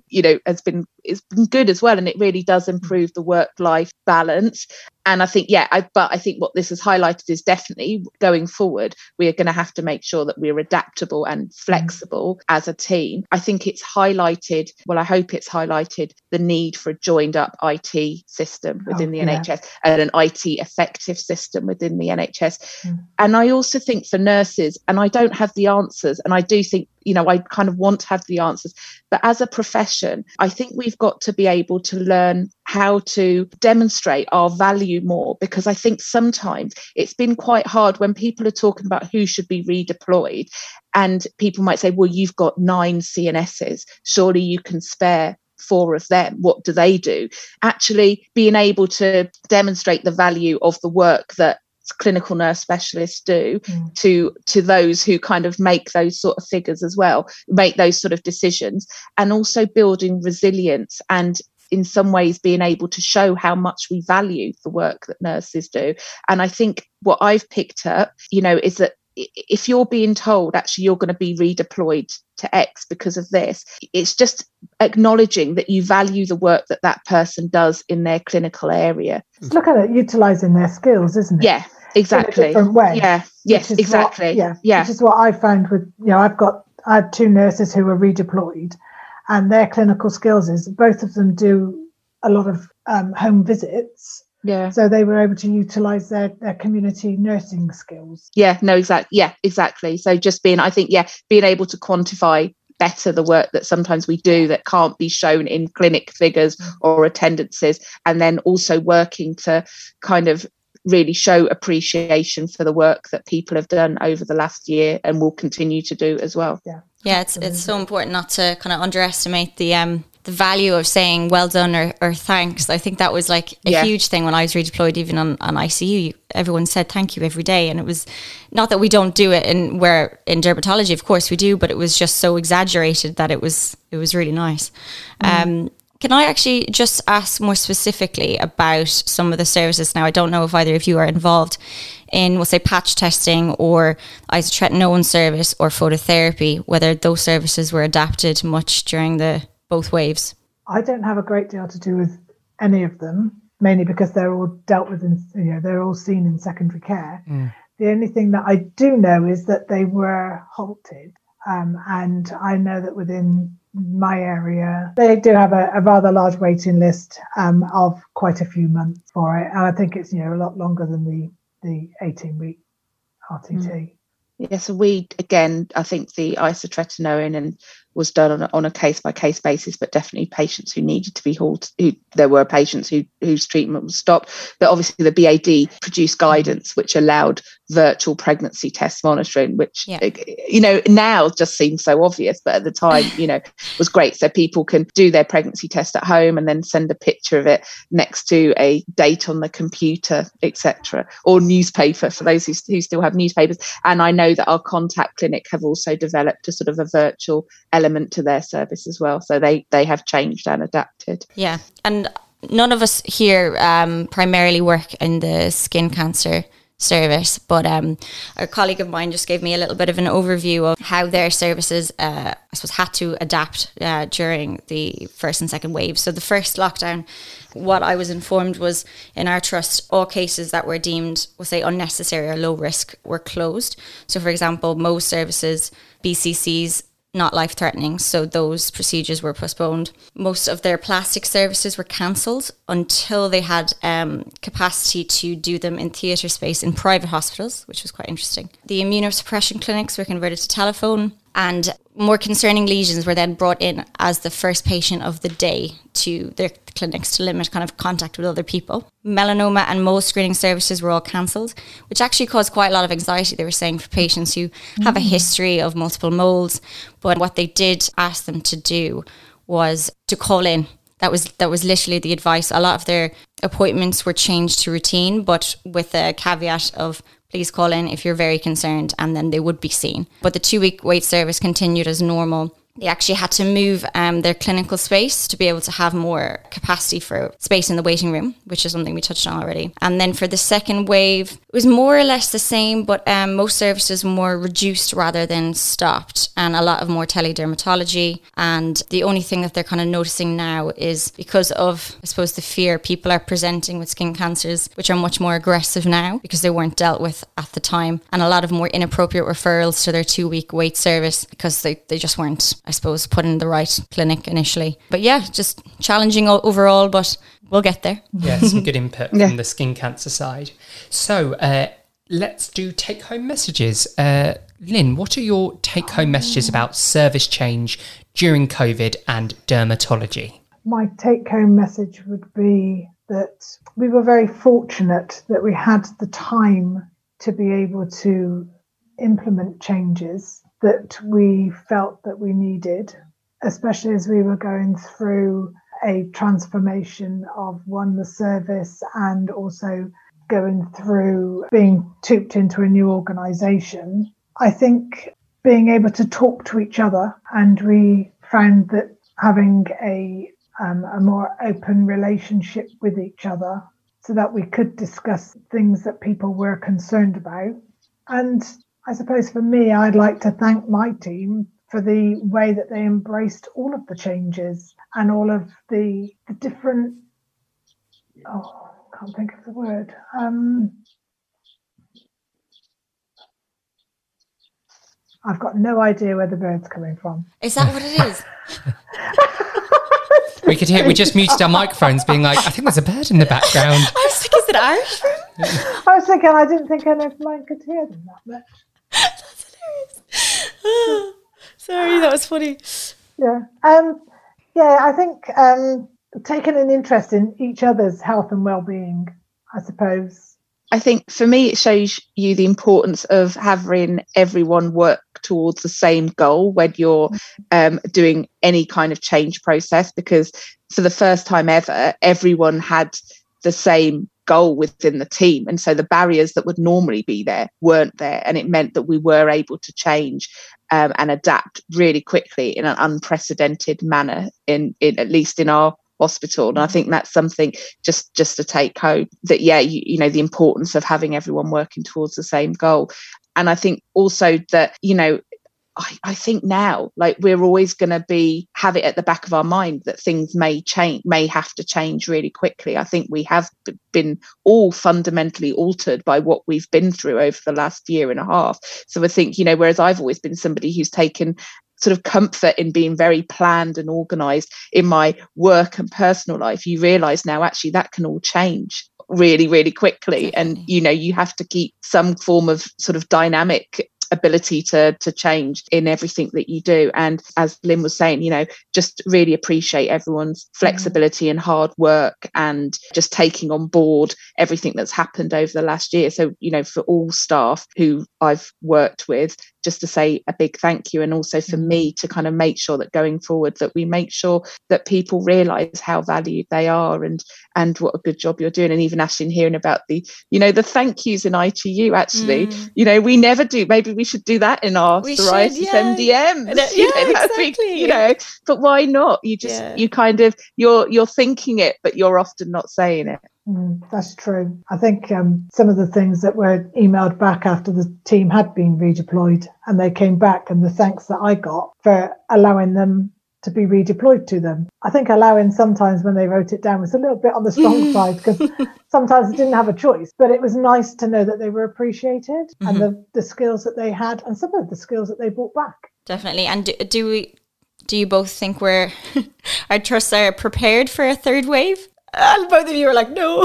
good as well. And it really does improve the work-life balance. And I think, I think what this has highlighted is definitely going forward, we are going to have to make sure that we're adaptable and flexible as a team. I think it's highlighted, I hope it's highlighted the need for a joined up IT system within the NHS and an IT effective system within the NHS. And I also think for nurses, and I don't have the answers, and I do think, I kind of want to have the answers, but as a profession, I think we've got to be able to learn how to demonstrate our value more, because I think sometimes it's been quite hard when people are talking about who should be redeployed, and people might say, well, you've got 9 CNSs, surely you can spare 4 of them. What do they do? Actually, being able to demonstrate the value of the work that clinical nurse specialists do to those who kind of make those sort of figures as well, make those sort of decisions, and also building resilience, and in some ways being able to show how much we value the work that nurses do. And I think what I've picked up, is that if you're being told actually you're going to be redeployed to X because of this, it's just acknowledging that you value the work that that person does in their clinical area. It's looking at utilising their skills, isn't it? Yeah, exactly. In a different way. Yeah, yes, exactly. Which is what I found with, I had 2 nurses who were redeployed, and their clinical skills is both of them do a lot of home visits. Yeah. So they were able to utilise their community nursing skills. Yeah, no, exactly. Yeah, exactly. So just being able to quantify better the work that sometimes we do that can't be shown in clinic figures or attendances, and then also working to kind of really show appreciation for the work that people have done over the last year and will continue to do as well. Yeah, it's so important not to kind of underestimate the value of saying well done or thanks. I think that was like a huge thing when I was redeployed, even on ICU. Everyone said thank you every day, and it was not that we don't do it in dermatology, of course we do, but it was just so exaggerated that it was really nice. Can I actually just ask more specifically about some of the services now? I don't know if either of you are involved in, we'll say, patch testing or isotretinoin service or phototherapy, whether those services were adapted much during both waves. I don't have a great deal to do with any of them, mainly because they're all dealt with they're all seen in secondary care. The only thing that I do know is that they were halted, and I know that within my area they do have a rather large waiting list of quite a few months for it, and I think it's a lot longer than the 18-week RTT. Yes, we again, I think the isotretinoin and was done on a case-by-case basis, but definitely patients who needed to be halted. There were patients whose treatment was stopped. But obviously the BAD produced guidance which allowed virtual pregnancy test monitoring, which, now just seems so obvious, but at the time, was great. So people can do their pregnancy test at home and then send a picture of it next to a date on the computer, etc., or newspaper for those who still have newspapers. And I know that our contact clinic have also developed a sort of a virtual element to their service as well. So they have changed and adapted. Yeah. And none of us here primarily work in the skin cancer service, but a colleague of mine just gave me a little bit of an overview of how their services I suppose had to adapt during the first and second waves. So the first lockdown, what I was informed was in our trust, all cases that were deemed, we'll say, unnecessary or low risk were closed. So for example, Mohs services, BCCs, not life-threatening, so those procedures were postponed. Most of their plastic services were cancelled until they had capacity to do them in theatre space in private hospitals, which was quite interesting. The immunosuppression clinics were converted to telephone, and more concerning lesions were then brought in as the first patient of the day to their clinics to limit kind of contact with other people. Melanoma and Mohs screening services were all cancelled, which actually caused quite a lot of anxiety, they were saying, for patients who have a history of multiple moles. But what they did ask them to do was to call in. That was literally the advice. A lot of their appointments were changed to routine, but with a caveat of please call in if you're very concerned, and then they would be seen. But the 2-week wait service continued as normal. They actually had to move their clinical space to be able to have more capacity for space in the waiting room, which is something we touched on already. And then for the second wave, it was more or less the same, but most services were more reduced rather than stopped, and a lot of more teledermatology. And the only thing that they're kind of noticing now is because of, I suppose, the fear, people are presenting with skin cancers, which are much more aggressive now because they weren't dealt with at the time, and a lot of more inappropriate referrals to their 2-week wait service because they just weren't, I suppose, put in the right clinic initially. But yeah, just challenging overall, but we'll get there. Yeah, some good input from the skin cancer side. So let's do take-home messages. Lynn, what are your take-home messages about service change during COVID and dermatology? My take-home message would be that we were very fortunate that we had the time to be able to implement changes that we felt that we needed, especially as we were going through a transformation of the service, and also going through being tooped into a new organisation. I think being able to talk to each other, and we found that having a more open relationship with each other so that we could discuss things that people were concerned about. And I suppose for me, I'd like to thank my team for the way that they embraced all of the changes and all of the different, can't think of the word. I've got no idea where the bird's coming from. Is that what it is? We could hear, we just muted our microphones being like, I think there's a bird in the background. I was thinking, is it Irish? I was thinking, I didn't think any of mine could hear them that much. That's hilarious. Oh, sorry, that was funny. Yeah. I think taking an interest in each other's health and well-being, I suppose. I think for me, it shows you the importance of having everyone work towards the same goal when you're doing any kind of change process, because for the first time ever, everyone had the same goal within the team. And so the barriers that would normally be there weren't there. And it meant that we were able to change and adapt really quickly in an unprecedented manner, in at least in our hospital. And I think that's something just to take home, that you know, the importance of having everyone working towards the same goal. And I think also that, you know, I think now, like, we're always going to have it at the back of our mind that things may have to change really quickly. I think we have been all fundamentally altered by what we've been through over the last year and a half. So I think, you know, whereas I've always been somebody who's taken sort of comfort in being very planned and organised in my work and personal life, you realise now actually that can all change really, really quickly. And, you know, you have to keep some form of sort of dynamic ability to change in everything that you do. And as Lynn was saying, just really appreciate everyone's flexibility and hard work and just taking on board everything that's happened over the last year. So, for all staff who I've worked with, just to say a big thank you, and also for me to kind of make sure that going forward that we make sure that people realise how valued they are and what a good job you're doing. And even Aisling, hearing about the thank yous in ITU, actually, we never do. Maybe we should do that in our psoriasis MDMs. Exactly. But why not? You just you're thinking it, but you're often not saying it. That's true. I think some of the things that were emailed back after the team had been redeployed and they came back, and the thanks that I got for allowing them to be redeployed to them. I think allowing sometimes when they wrote it down was a little bit on the strong side, because sometimes they didn't have a choice, but it was nice to know that they were appreciated and the skills that they had and some of the skills that they brought back. Definitely. And do you both think our trusts are prepared for a third wave? And both of you are like, no.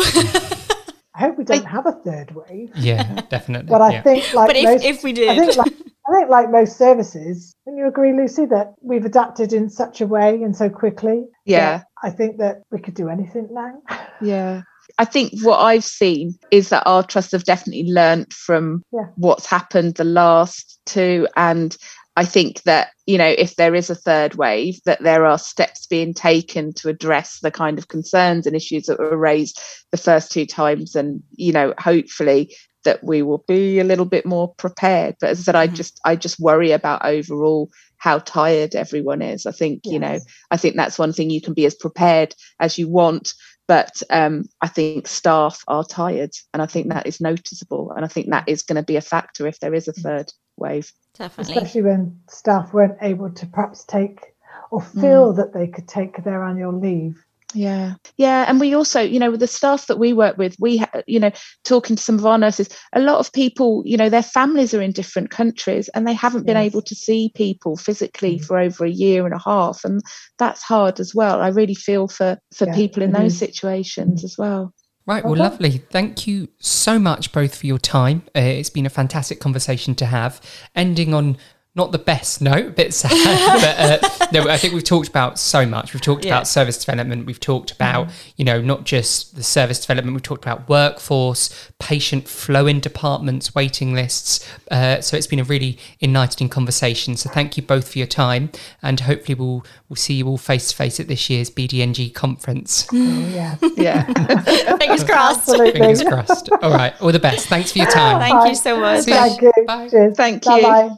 I hope we don't have a third wave. Yeah, definitely. But I think if we did. I think like most services, and you agree, Lucy, that we've adapted in such a way and so quickly. Yeah. I think that we could do anything now. Yeah. I think what I've seen is that our trusts have definitely learnt from what's happened the last two. And I think that, if there is a third wave, that there are steps being taken to address the kind of concerns and issues that were raised the first two times. And, hopefully that we will be a little bit more prepared. But as I said, I just worry about overall how tired everyone is. I think, I think that's one thing. You can be as prepared as you want, but I think staff are tired, and I think that is noticeable. And I think that is going to be a factor if there is a third wave. Definitely. Especially when staff weren't able to perhaps take or feel that they could take their annual leave. Yeah. And we also, with the staff that we work with, we, talking to some of our nurses, a lot of people, their families are in different countries and they haven't been able to see people physically for over a year and a half. And that's hard as well. I really feel for people in those situations as well. Right, well, lovely. Thank you so much both for your time. It's been a fantastic conversation to have. Ending on not the best note, a bit sad, but no, I think we've talked about so much. We've talked about service development. We've talked about, not just the service development. We've talked about workforce, patient flow in departments, waiting lists. So it's been a really enlightening conversation. So thank you both for your time, and hopefully we'll see you all face to face at this year's BDNG conference. Yeah. Fingers crossed. Absolutely. Fingers crossed. All right, all the best. Thanks for your time. Thank you so much. Thank you. Bye. Cheers. Thank you. Bye-bye.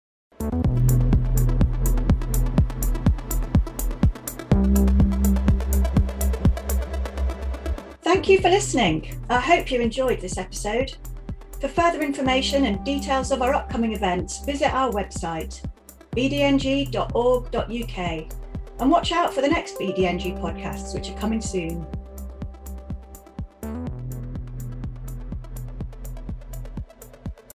Thank you for listening. I hope you enjoyed this episode. For further information and details of our upcoming events, visit our website, bdng.org.uk, and watch out for the next BDNG podcasts, which are coming soon.